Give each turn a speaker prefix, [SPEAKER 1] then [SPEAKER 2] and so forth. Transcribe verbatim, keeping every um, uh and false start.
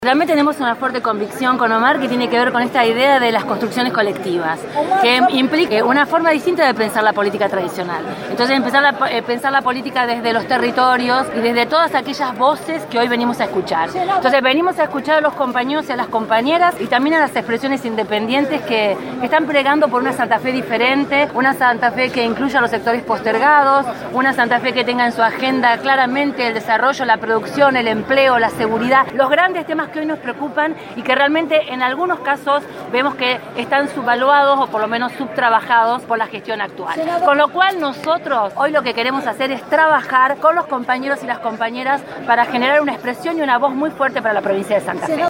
[SPEAKER 1] Realmente tenemos una fuerte convicción con Omar que tiene que ver con esta idea de las construcciones colectivas, que implica una forma distinta de pensar la política tradicional. Entonces empezar a eh, pensar la política desde los territorios y desde todas aquellas voces que hoy venimos a escuchar. Entonces venimos a escuchar a los compañeros y a las compañeras y también a las expresiones independientes que, que están pregando por una Santa Fe diferente, una Santa Fe que incluya a los sectores postergados, una Santa Fe que tenga en su agenda claramente el desarrollo, la producción, el empleo, la seguridad, los grandes temas que hoy nos preocupan y que realmente en algunos casos vemos que están subvaluados o por lo menos subtrabajados por la gestión actual. Con lo cual nosotros hoy lo que queremos hacer es trabajar con los compañeros y las compañeras para generar una expresión y una voz muy fuerte para la provincia de Santa Fe.